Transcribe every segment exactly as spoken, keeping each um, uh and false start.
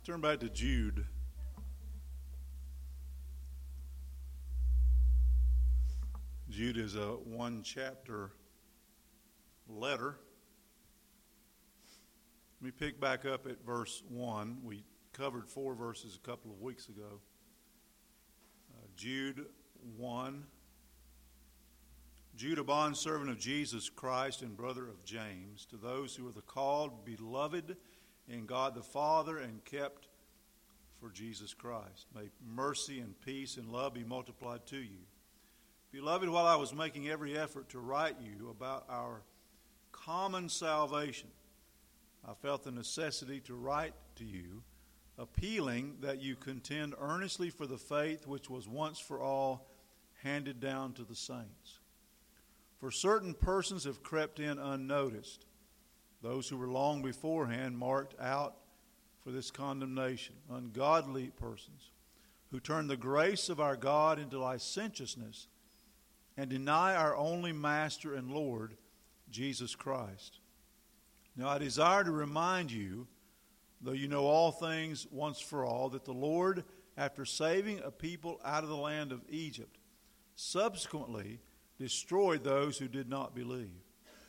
Turn back to Jude. Jude is a one-chapter letter. Let me pick back up at verse one. We covered four verses a couple of weeks ago. Uh, Jude one. Jude, a bondservant of Jesus Christ and brother of James, to those who are the called, beloved in God the Father, and kept for Jesus Christ. May mercy and peace and love be multiplied to you. Beloved, while I was making every effort to write you about our common salvation, I felt the necessity to write to you, appealing that you contend earnestly for the faith which was once for all handed down to the saints. For certain persons have crept in unnoticed, those who were long beforehand marked out for this condemnation, ungodly persons, who turn the grace of our God into licentiousness and deny our only Master and Lord, Jesus Christ. Now I desire to remind you, though you know all things once for all, that the Lord, after saving a people out of the land of Egypt, subsequently destroyed those who did not believe,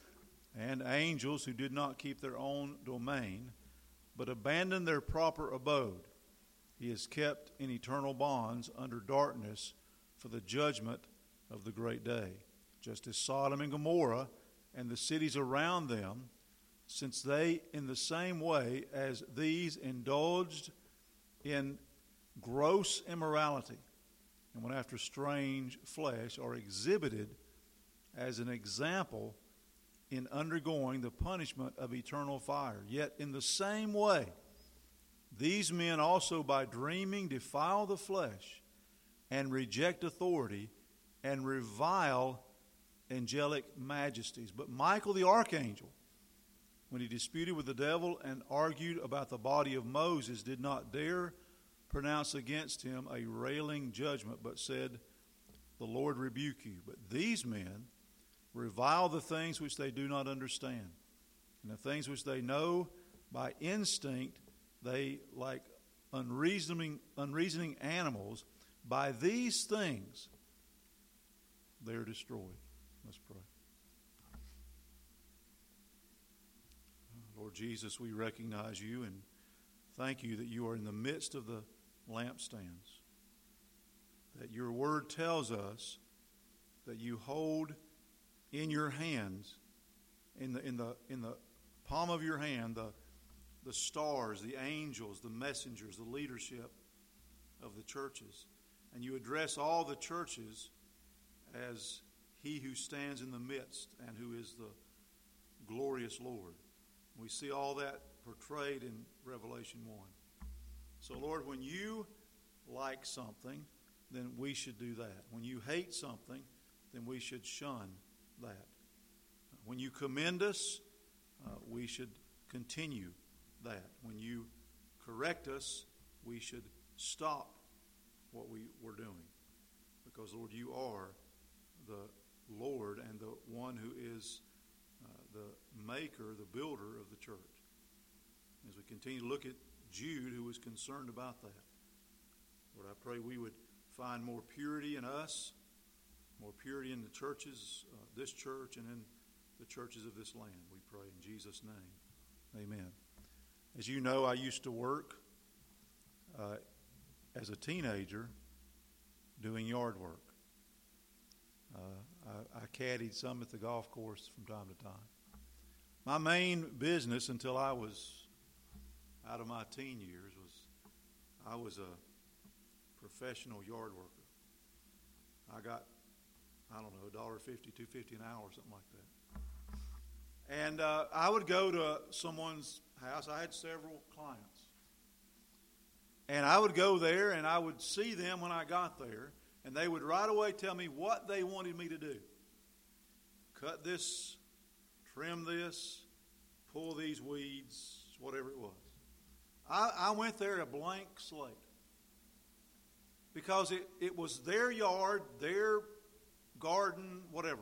and angels who did not keep their own domain, but abandoned their proper abode. He is kept in eternal bonds under darkness for the judgment of the great day, just as Sodom and Gomorrah and the cities around them, since they in the same way as these indulged in gross immorality and went after strange flesh, are exhibited as an example in undergoing the punishment of eternal fire. Yet in the same way, these men also by dreaming defile the flesh and reject authority and revile angelic majesties. But Michael the archangel, when he disputed with the devil and argued about the body of Moses, did not dare pronounce against him a railing judgment, but said, "The Lord rebuke you." But these men revile the things which they do not understand, and the things which they know by instinct, they, like unreasoning, unreasoning animals, by these things they are destroyed. Let's pray. Lord Jesus, we recognize you and thank you that you are in the midst of the lampstands, that your word tells us that you hold in your hands, in the in the in the palm of your hand, the the stars, the angels, the messengers, the leadership of the churches, and you address all the churches as he who stands in the midst and who is the glorious Lord. We see all that portrayed in Revelation one. So, Lord, when you like something, then we should do that. When you hate something, then we should shun that. When you commend us, uh, we should continue that. When you correct us, we should stop what we were doing. Because, Lord, you are the Lord and the one who is uh, the maker, the builder of the church. As we continue to look at Jude, who was concerned about that, Lord, I pray we would find more purity in us, more purity in the churches, uh, this church, and in the churches of this land. We pray in Jesus' name. Amen. As you know, I used to work uh, as a teenager doing yard work. Uh, I, I caddied some at the golf course from time to time. My main business until I was out of my teen years was I was a professional yard worker. I got, I don't know, one dollar fifty, two dollars fifty an hour, something like that. And uh, I would go to someone's house. I had several clients. And I would go there and I would see them when I got there, and they would right away tell me what they wanted me to do. Cut this, trim this, pull these weeds, whatever it was. I, I went there a blank slate because it, it was their yard, their garden, whatever.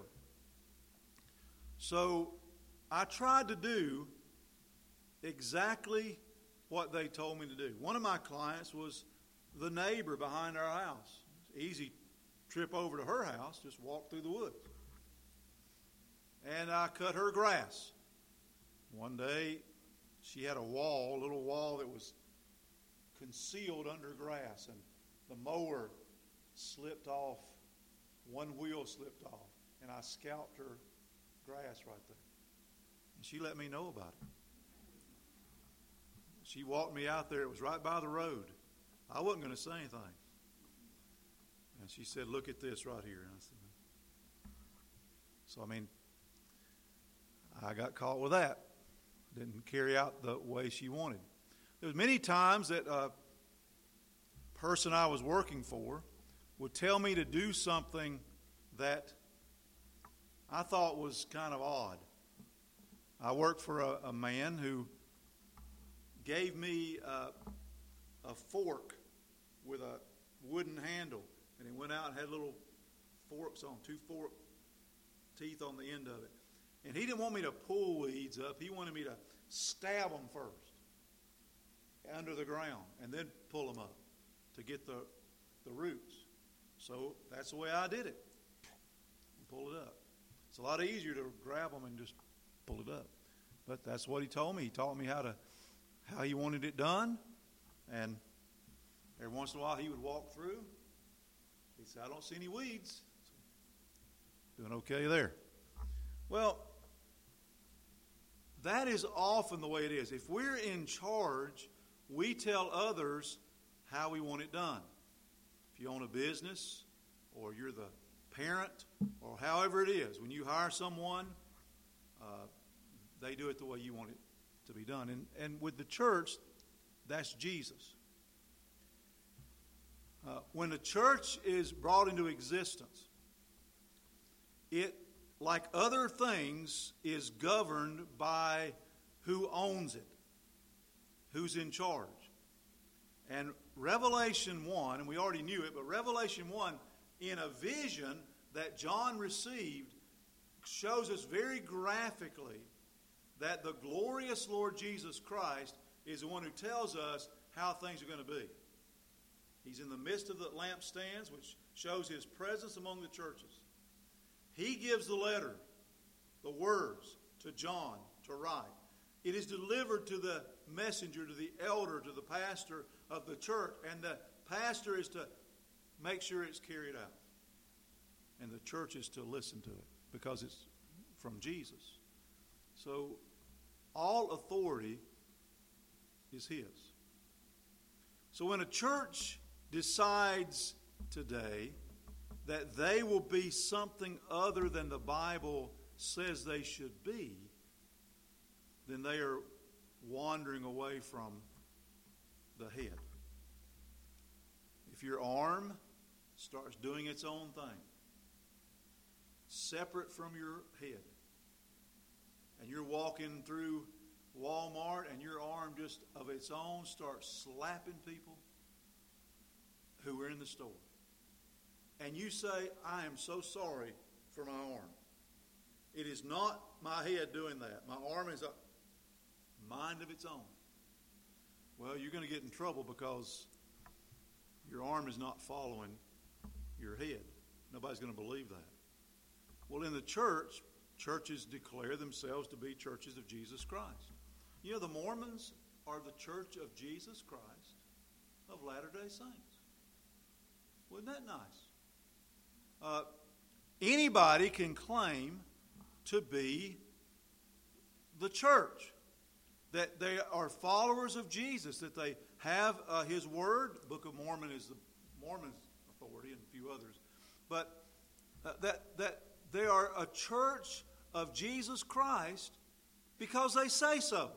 So I tried to do exactly what they told me to do. One of my clients was the neighbor behind our house. Easy trip over to her house, just walk through the woods. And I cut her grass. One day, she had a wall, a little wall that was concealed under grass, and the mower slipped off. One wheel slipped off, and I scalped her grass right there. And she let me know about it. She walked me out there. It was right by the road. I wasn't going to say anything. And she said, "Look at this right here." And I said, so, I mean, I got caught with that. Didn't carry out the way she wanted. There was many times that a person I was working for would tell me to do something that I thought was kind of odd. I worked for a, a man who gave me a, a fork with a wooden handle, and he went out and had little forks on, two fork teeth on the end of it. And he didn't want me to pull weeds up. He wanted me to stab them first under the ground and then pull them up to get the, the roots. So that's the way I did it. Pull it up. It's a lot easier to grab them and just pull it up. But that's what he told me. He taught me how to how he wanted it done. And every once in a while he would walk through. He'd say, "I don't see any weeds." So, doing okay there. Well, that is often the way it is. If we're in charge, we tell others how we want it done. If you own a business, or you're the parent, or however it is, when you hire someone, uh, they do it the way you want it to be done. And, and with the church, that's Jesus. Uh, when the church is brought into existence, it, like other things, is governed by who owns it, who's in charge. And Revelation one, and we already knew it, but Revelation one, in a vision that John received, shows us very graphically that the glorious Lord Jesus Christ is the one who tells us how things are going to be. He's in the midst of the lampstands, which shows his presence among the churches. He gives the letter, the words, to John to write. It is delivered to the messenger, to the elder, to the pastor of the church. And the pastor is to make sure it's carried out. And the church is to listen to it because it's from Jesus. So all authority is his. So when a church decides today that they will be something other than the Bible says they should be, then they are wandering away from the head. If your arm starts doing its own thing, separate from your head, and you're walking through Walmart and your arm just of its own starts slapping people who are in the store, and you say, "I am so sorry for my arm. It is not my head doing that. My arm is a mind of its own." Well, you're going to get in trouble because your arm is not following your head. Nobody's going to believe that. Well, in the church, churches declare themselves to be churches of Jesus Christ. You know, the Mormons are the church of Jesus Christ of Latter-day Saints. Wasn't that nice? Uh, anybody can claim to be the church, that they are followers of Jesus, that they have uh, His Word. The Book of Mormon is the Mormon authority and a few others. But uh, that that they are a church of Jesus Christ because they say so.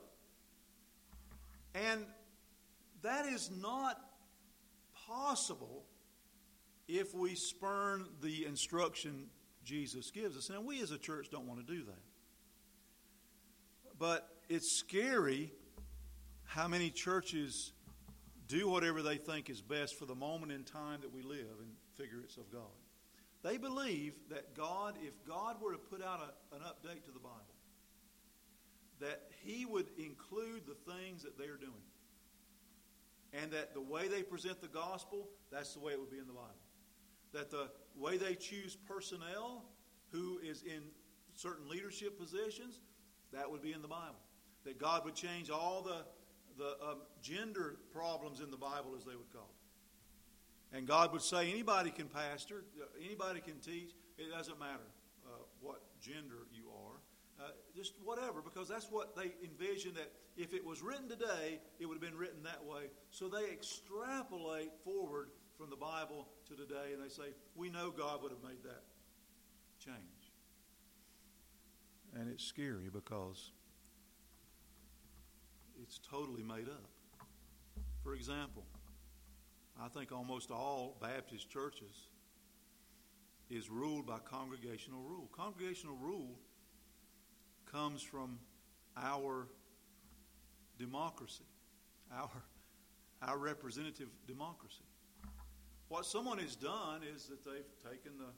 And that is not possible if we spurn the instruction Jesus gives us. And we as a church don't want to do that. But it's scary how many churches do whatever they think is best for the moment in time that we live and figure it's of God. They believe that God, if God were to put out a, an update to the Bible, that He would include the things that they're doing. and that the way they present the gospel, that's the way it would be in the Bible. That the way they choose personnel who is in certain leadership positions, that would be in the Bible. That God would change all the, the um, gender problems in the Bible, as they would call it. And God would say anybody can pastor, anybody can teach. It doesn't matter uh, what gender you are. Uh, just whatever, because that's what they envision, that if it was written today, it would have been written that way. So they extrapolate forward from the Bible to today, and they say, we know God would have made that change. And it's scary because it's totally made up. For example, I think almost all Baptist churches is ruled by congregational rule. Congregational rule comes from our democracy, our, our representative democracy. What someone has done is that they've taken the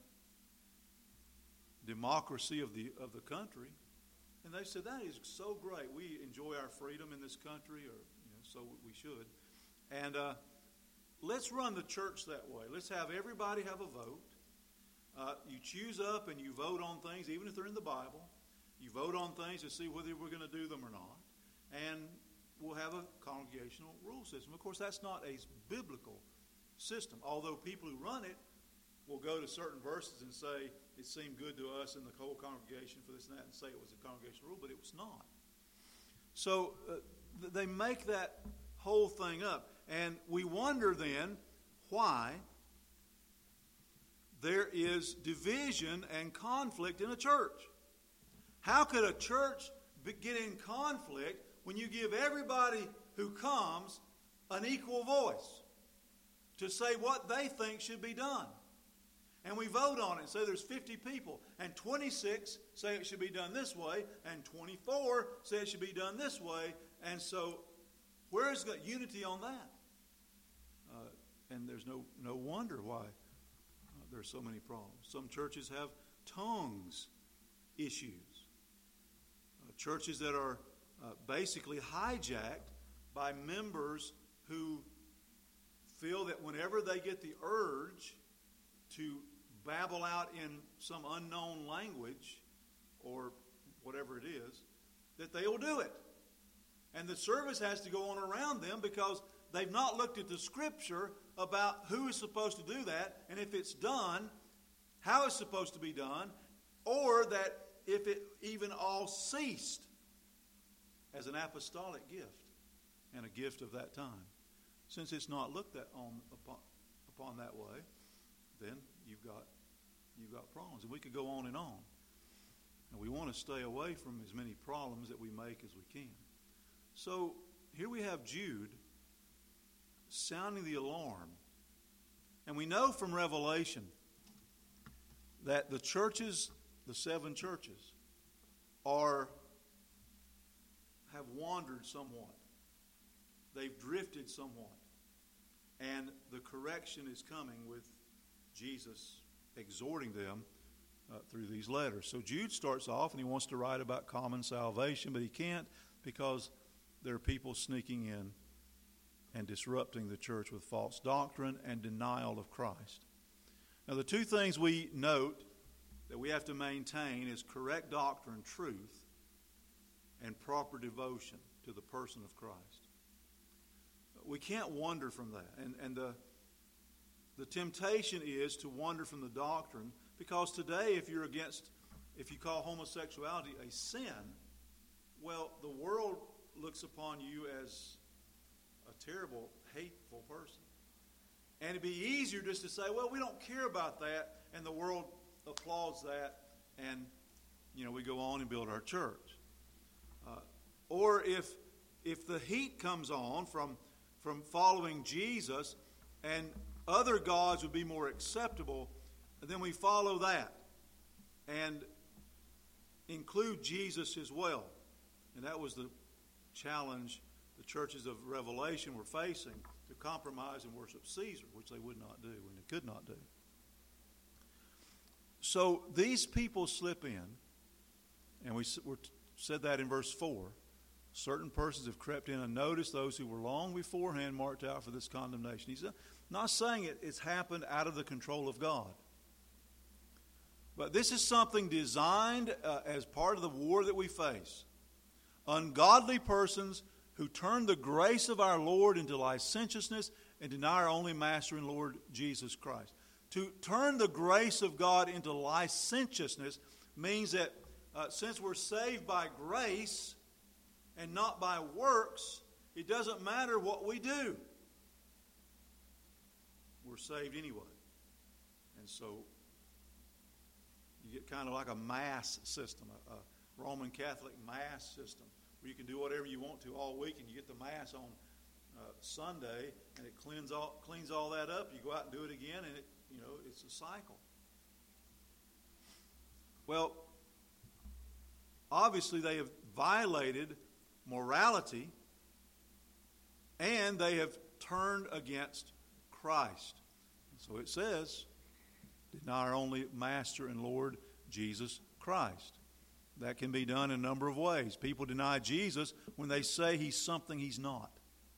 democracy of the of the country, and they said, that is so great. We enjoy our freedom in this country, or you know, so we should. And uh, let's run the church that way. Let's have everybody have a vote. Uh, you choose up and you vote on things, even if they're in the Bible. You vote on things to see whether we're going to do them or not. And we'll have a congregational rule system. Of course, that's not a biblical system, although people who run it will go to certain verses and say, it seemed good to us in the whole congregation for this and that, and say it was a congregational rule, but it was not. So uh, th- they make that whole thing up. And we wonder then why there is division and conflict in a church. How could a church get in conflict when you give everybody who comes an equal voice to say what they think should be done? And we vote on it and say there's fifty people, and twenty-six say it should be done this way, and twenty-four say it should be done this way. And so where is the unity on that? Uh, and there's no, no wonder why uh, there's so many problems. Some churches have tongues issues. Uh, churches that are uh, basically hijacked by members who feel that whenever they get the urge to babble out in some unknown language or whatever it is, that they will do it. And the service has to go on around them because they've not looked at the Scripture about who is supposed to do that, and if it's done, how it's supposed to be done, or that if it even all ceased as an apostolic gift and a gift of that time. Since it's not looked at on upon, upon that way, then you've got you've got problems. And we could go on and on. And we want to stay away from as many problems that we make as we can. So here we have Jude sounding the alarm. And we know from Revelation that the churches, the seven churches, are have wandered somewhat. They've drifted somewhat. And the correction is coming with Jesus exhorting them uh, through these letters. So Jude starts off and he wants to write about common salvation, but he can't because there are people sneaking in and disrupting the church with false doctrine and denial of Christ. Now, the two things we note that we have to maintain is correct doctrine, truth, and proper devotion to the person of Christ. We can't wander from that. And, and the, the temptation is to wander from the doctrine, because today if you're against, if you call homosexuality a sin, well, the world looks upon you as a terrible, hateful person. And it'd be easier just to say, well, we don't care about that, and the world applauds that, and, you know, we go on and build our church. Uh, or if if the heat comes on from from following Jesus, and other gods would be more acceptable, then we follow that and include Jesus as well. And that was the challenge the churches of Revelation were facing, to compromise and worship Caesar, which they would not do and they could not do. So these people slip in, and we said that in verse four, certain persons have crept in unnoticed, those who were long beforehand marked out for this condemnation. He's not saying it, it's happened out of the control of God. But this is something designed uh, as part of the war that we face. Ungodly persons who turn the grace of our Lord into licentiousness and deny our only Master and Lord Jesus Christ. To turn the grace of God into licentiousness means that uh, since we're saved by grace and not by works, it doesn't matter what we do. We're saved anyway. And so you get kind of like a mass system, a, a Roman Catholic mass system, where you can do whatever you want to all week, and you get the mass on uh, Sunday, and it cleans all cleans all that up. You go out and do it again, and it you know it's a cycle. Well, obviously they have violated morality, and they have turned against Christ. So it says, deny our only Master and Lord, Jesus Christ. That can be done in a number of ways. People deny Jesus when they say he's something he's not.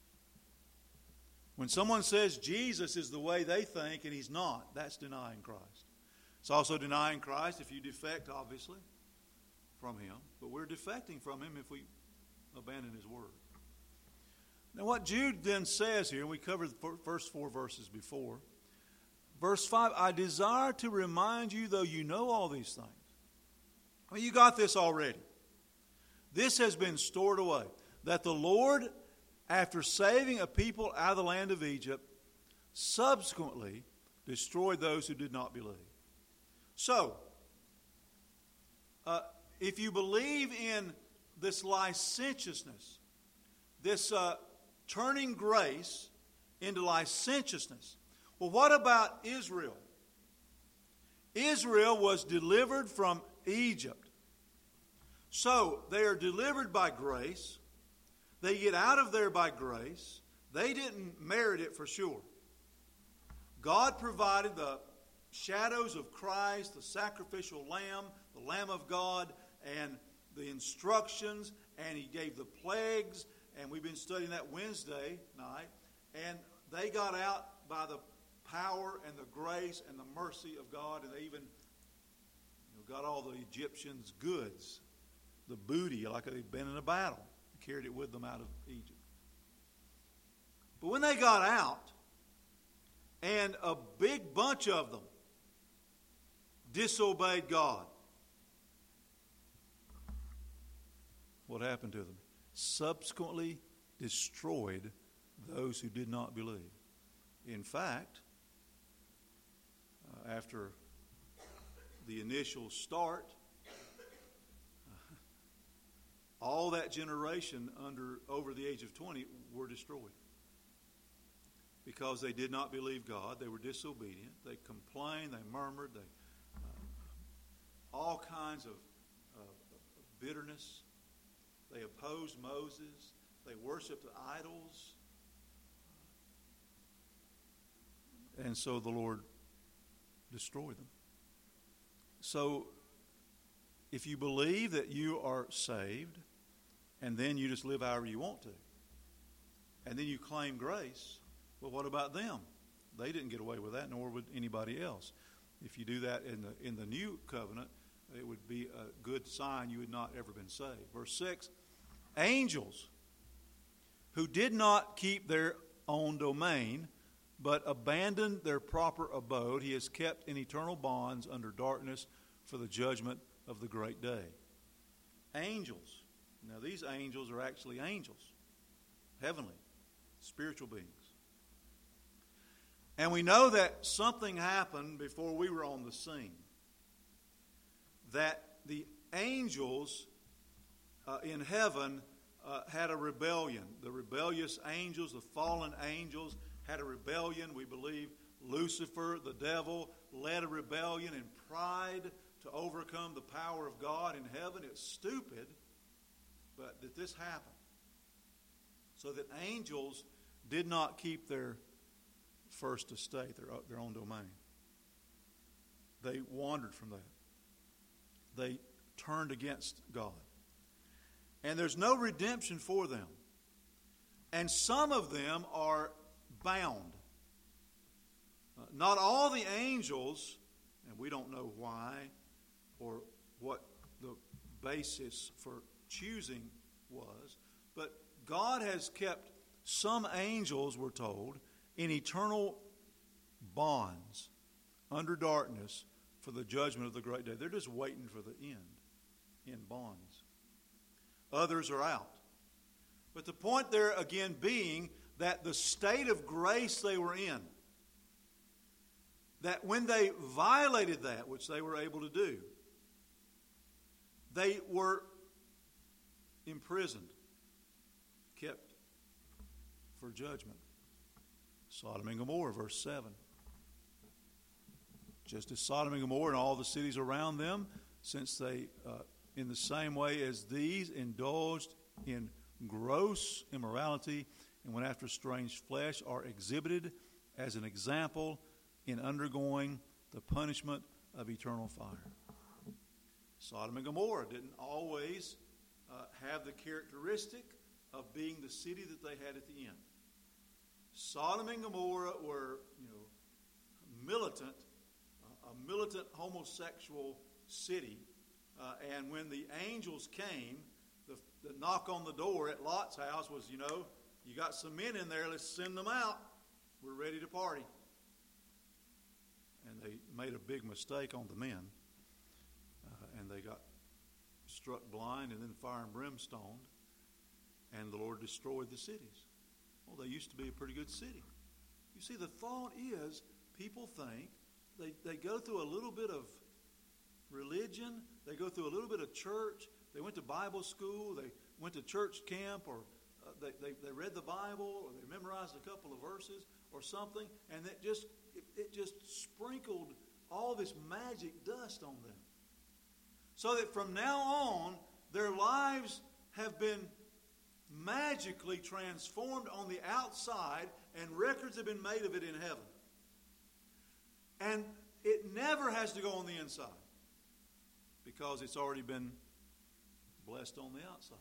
When someone says Jesus is the way they think and he's not, that's denying Christ. It's also denying Christ if you defect, obviously, from him. But we're defecting from him if we abandon his word. Now what Jude then says here, and we covered the first four verses before. Verse five, I desire to remind you, though you know all these things. I mean, you got this already. This has been stored away. That the Lord, after saving a people out of the land of Egypt, subsequently destroyed those who did not believe. So, uh, if you believe in this licentiousness, this uh, turning grace into licentiousness, well, what about Israel? Israel was delivered from Egypt. So, they are delivered by grace. They get out of there by grace. They didn't merit it for sure. God provided the shadows of Christ, the sacrificial lamb, the Lamb of God, and the instructions, and He gave the plagues, and we've been studying that Wednesday night, and they got out by the power and the grace and the mercy of God, and they even you know, got all the Egyptians' goods, the booty, like they'd been in a battle, and carried it with them out of Egypt. But when they got out, and a big bunch of them disobeyed God, what happened to them? Subsequently destroyed those who did not believe. In fact, uh, after the initial start, uh, all that generation under over the age of twenty were destroyed. Because they did not believe God, they were disobedient, they complained, they murmured, they uh, all kinds of, uh, of bitterness. They opposed Moses. They worshiped idols. And so the Lord destroyed them. So if you believe that you are saved, and then you just live however you want to, and then you claim grace, well, what about them? They didn't get away with that, nor would anybody else. If you do that in the in the new covenant, it would be a good sign you had not ever been saved. Verse six, angels who did not keep their own domain, but abandoned their proper abode, he has kept in eternal bonds under darkness for the judgment of the great day. Angels. Now these angels are actually angels. Heavenly, spiritual beings. And we know that something happened before we were on the scene. That the angels uh, in heaven uh, had a rebellion. The rebellious angels, the fallen angels, had a rebellion. We believe Lucifer, the devil, led a rebellion in pride to overcome the power of God in heaven. It's stupid, but that this happened. So that angels did not keep their first estate, their, their own domain. They wandered from that. They turned against God. And there's no redemption for them. And some of them are bound. Uh, not all the angels, and we don't know why or what the basis for choosing was, but God has kept some angels, we're told, in eternal bonds under darkness for the judgment of the great day. They're just waiting for the end in bonds. Others are out. But the point there again being that the state of grace they were in, that when they violated that, which they were able to do, they were imprisoned, kept for judgment. Sodom and Gomorrah, verse seven. Just as Sodom and Gomorrah and all the cities around them, since they, uh, in the same way as these, indulged in gross immorality and went after strange flesh, are exhibited as an example in undergoing the punishment of eternal fire. Sodom and Gomorrah didn't always uh, have the characteristic of being the city that they had at the end. Sodom and Gomorrah were, you know, militant, uh, a militant homosexual city. Uh, and when the angels came, the, the knock on the door at Lot's house was, you know, you got some men in there, let's send them out. We're ready to party. And they made a big mistake on the men. Uh, and they got struck blind and then fire and brimstone. And the Lord destroyed the cities. Well, they used to be a pretty good city. You see, the thought is, people think, they, they go through a little bit of religion, they go through a little bit of church, they went to Bible school, they went to church camp, or uh, they, they, they read the Bible, or they memorized a couple of verses, or something, and it just, it, it just sprinkled all this magic dust on them. So that from now on, their lives have been magically transformed on the outside, and records have been made of it in heaven. And it never has to go on the inside, because it's already been blessed on the outside.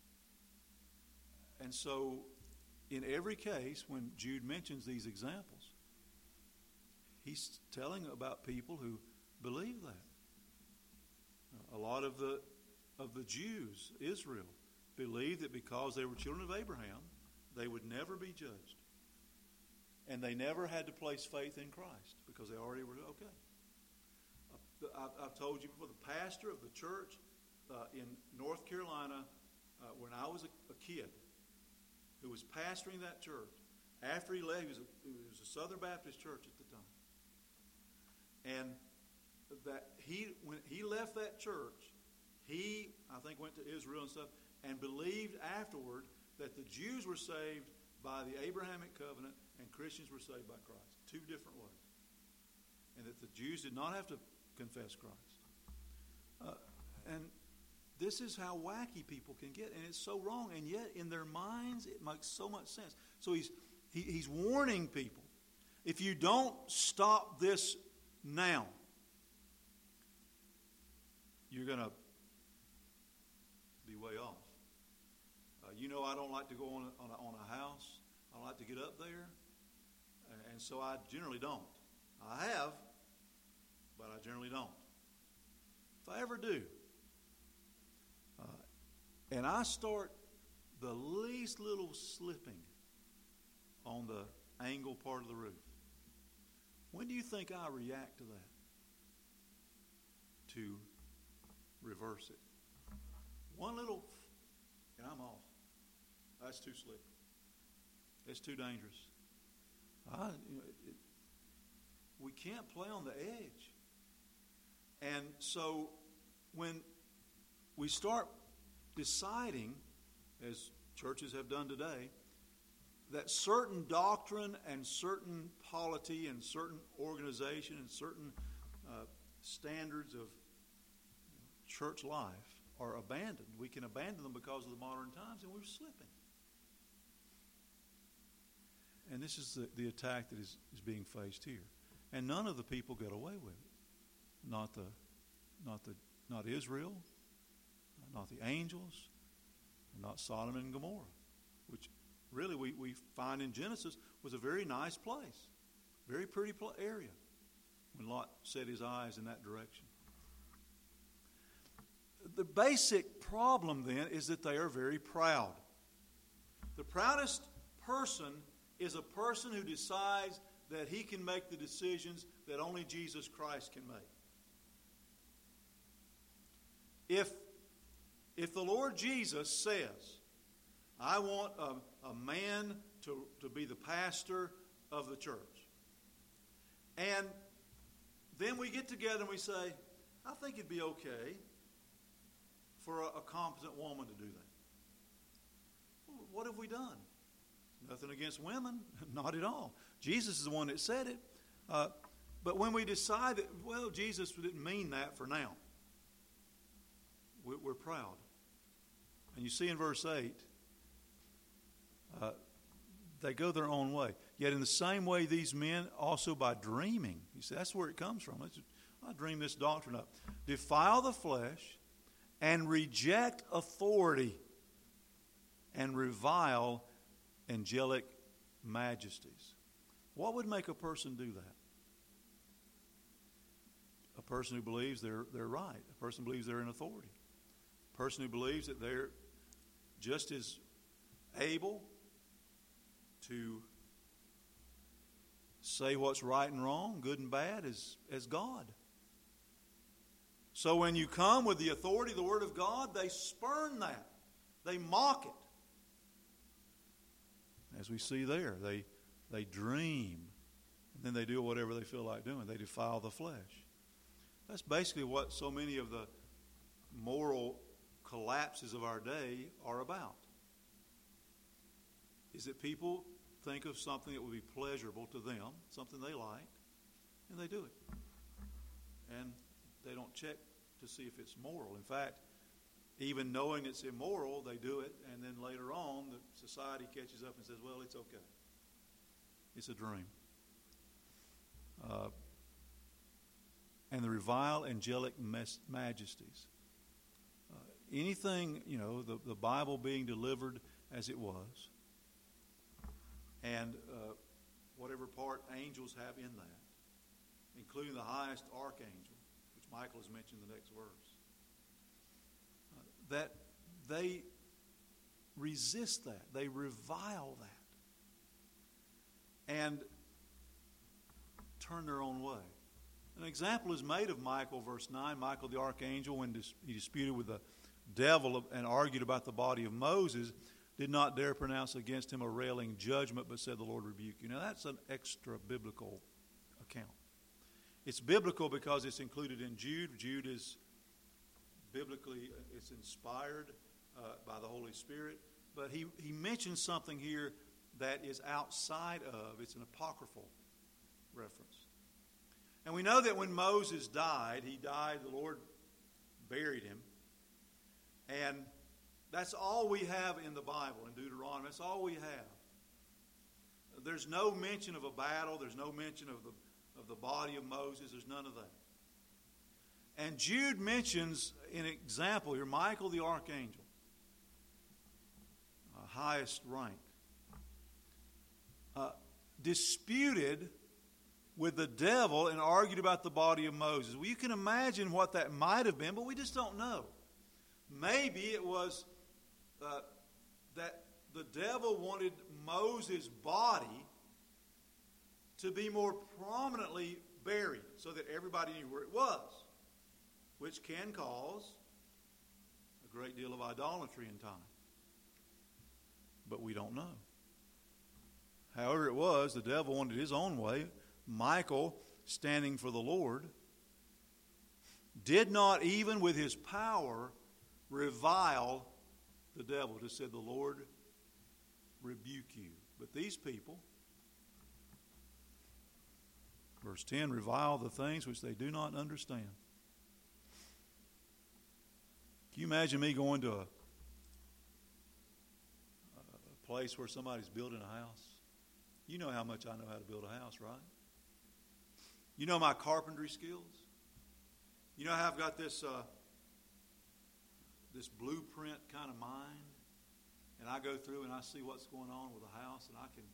And so, in every case, when Jude mentions these examples, he's telling about people who believe that. A lot of the of the Jews, Israel, believed that because they were children of Abraham, they would never be judged. And they never had to place faith in Christ because they already were okay. I've told you before, the pastor of the church uh, in North Carolina, uh, when I was a, a kid, who was pastoring that church, after he left, he was, a, it was a Southern Baptist church at the time. And that he, when he left that church, he, I think, went to Israel and stuff, and believed afterward that the Jews were saved by the Abrahamic covenant and Christians were saved by Christ. Two different ways. And that the Jews did not have to confess Christ. Uh, and this is how wacky people can get. And it's so wrong. And yet, in their minds, it makes so much sense. So he's, he, he's warning people. If you don't stop this now, you're going to be way off. Uh, you know, I don't like to go on a, on, a, on a house. I don't like to get up there. And so I generally don't. I have, but I generally don't. If I ever do, uh, and I start the least little slipping on the angle part of the roof, when do you think I react to that? To reverse it. One little, and I'm off. That's too slippery. It's too dangerous. I, you know, it, we can't play on the edge. And so when we start deciding, as churches have done today, that certain doctrine and certain polity and certain organization and certain uh, standards of church life are abandoned, we can abandon them because of the modern times, and we're slipping. And this is the, the attack that is, is being faced here. And none of the people get away with it. Not the, not the, not Israel, not the angels, and not Sodom and Gomorrah, which really we, we find in Genesis was a very nice place, very pretty pl- area when Lot set his eyes in that direction. The basic problem then is that they are very proud. The proudest person is a person who decides that he can make the decisions that only Jesus Christ can make. If, if the Lord Jesus says, I want a, a man to, to be the pastor of the church, and then we get together and we say, I think it'd be okay for a, a competent woman to do that. Well, what have we done? Nothing against women, not at all. Jesus is the one that said it. Uh, but when we decide that, well, Jesus didn't mean that for now, we're, we're proud. And you see in verse eight, uh, they go their own way. Yet in the same way, these men also by dreaming, you see, that's where it comes from. It's, I dream this doctrine up. Defile the flesh and reject authority and revile angelic majesties. What would make a person do that? A person who believes they're, they're right. A person who believes they're in authority. A person who believes that they're just as able to say what's right and wrong, good and bad, as, as God. So when you come with the authority of the Word of God, they spurn that. They mock it. As we see there, they, they dream, and then they do whatever they feel like doing. They defile the flesh. That's basically what so many of the moral collapses of our day are about. Is that people think of something that would be pleasurable to them, something they like, and they do it. And they don't check to see if it's moral. In fact, even knowing it's immoral, they do it, and then later on, the society catches up and says, well, it's okay. It's a dream. Uh, and the revile angelic mes- majesties. Uh, anything, you know, the, the Bible being delivered as it was, and uh, whatever part angels have in that, including the highest archangel, which Michael has mentioned in the next verse, uh, that they resist that. They revile that. And turn their own way. An example is made of Michael, verse nine. Michael the archangel, when dis- he disputed with the devil and argued about the body of Moses, did not dare pronounce against him a railing judgment, but said, the Lord rebuke you. Now that's an extra biblical account. It's biblical because it's included in Jude. Jude is biblically, it's inspired uh, by the Holy Spirit. But he, he mentions something here that is outside of, it's an apocryphal reference. And we know that when Moses died, he died, the Lord buried him. And that's all we have in the Bible, in Deuteronomy. That's all we have. There's no mention of a battle. There's no mention of the, of the body of Moses. There's none of that. And Jude mentions an example here, Michael the archangel, uh, highest rank, uh, disputed with the devil and argued about the body of Moses. Well, you can imagine what that might have been, but we just don't know. Maybe it was uh, that the devil wanted Moses' body to be more prominently buried so that everybody knew where it was, which can cause a great deal of idolatry in time. But we don't know. However it was, the devil wanted his own way. Michael, standing for the Lord, did not even with his power revile the devil. Just said, the Lord rebuke you. But these people, verse ten, revile the things which they do not understand. Can you imagine me going to a, a place where somebody's building a house? You know how much I know how to build a house, right? You know my carpentry skills. You know how I've got this uh, this blueprint kind of mind. and I go through and I see what's going on with a house, and I can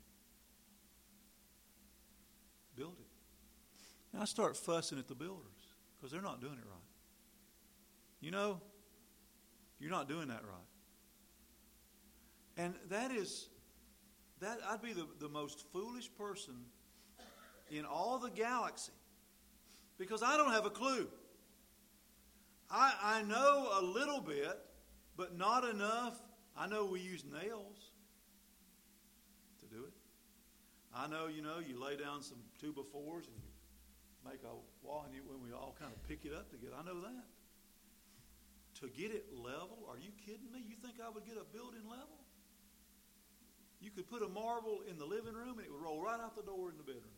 build it. And I start fussing at the builders because they're not doing it right. You know, you're not doing that right. And that is, that I'd be the, the most foolish person in all the galaxy because I don't have a clue. I, I know a little bit, but not enough. I know we use nails to do it. I know, you know, you lay down some two by fours and you make a wall, and you, when we all kind of pick it up together. I know that. To get it level, are you kidding me? You think I would get a building level? You could put a marble in the living room and it would roll right out the door in the bedroom.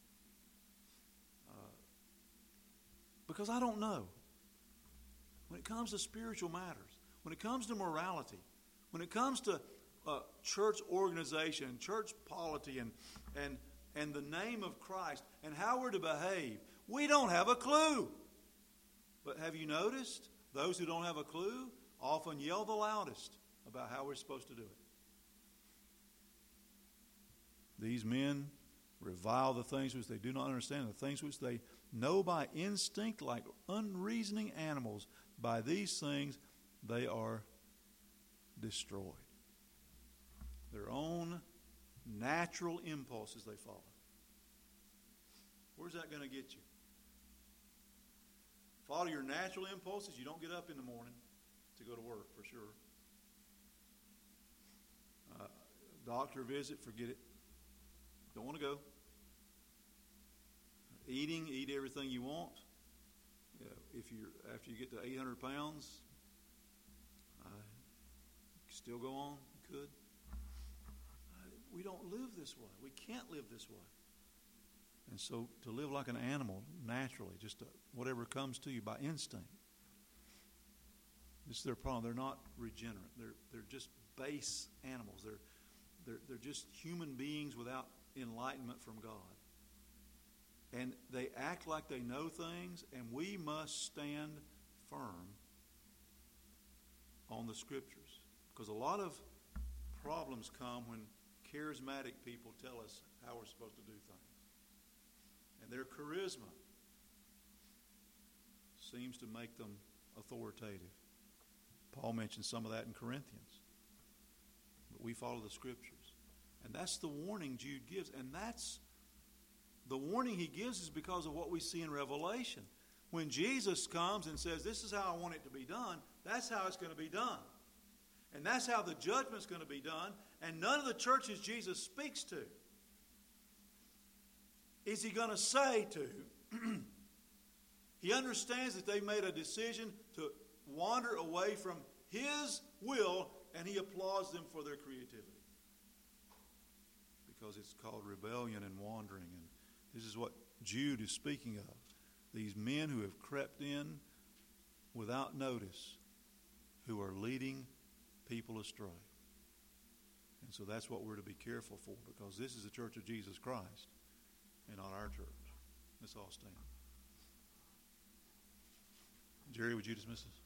Uh, because I don't know. When it comes to spiritual matters, when it comes to morality, when it comes to uh, church organization, church polity, and, and, and the name of Christ, and how we're to behave, we don't have a clue. But have you noticed? Those who don't have a clue often yell the loudest about how we're supposed to do it. These men revile the things which they do not understand, the things which they know by instinct like unreasoning animals. By these things they are destroyed. Their own natural impulses they follow. Where's that going to get you? Follow your natural impulses. You don't get up in the morning to go to work, for sure. Uh, doctor visit, forget it. Don't want to go. Eating, eat everything you want. Yeah, if you're after you get to eight hundred pounds, uh, you can still go on. You could. Uh, we don't live this way. We can't live this way. And so to live like an animal naturally, just to, whatever comes to you by instinct, this is their problem. They're not regenerate. They're they're just base animals. They're they're they're just human beings without enlightenment from God. And they act like they know things, and we must stand firm on the Scriptures. Because a lot of problems come when charismatic people tell us how we're supposed to do things. And their charisma seems to make them authoritative. Paul mentioned some of that in Corinthians. But we follow the Scriptures. And that's the warning Jude gives. And that's the warning he gives is because of what we see in Revelation. When Jesus comes and says, this is how I want it to be done, that's how it's going to be done. And that's how the judgment's going to be done. And none of the churches Jesus speaks to is he going to say to. He understands that they made a decision to wander away from his will, and he applauds them for their creativity. Because it's called rebellion and wandering. And this is what Jude is speaking of. These men who have crept in without notice, who are leading people astray. And so that's what we're to be careful for, because this is the church of Jesus Christ and not our church. Let's all stand. Jerry, would you dismiss us?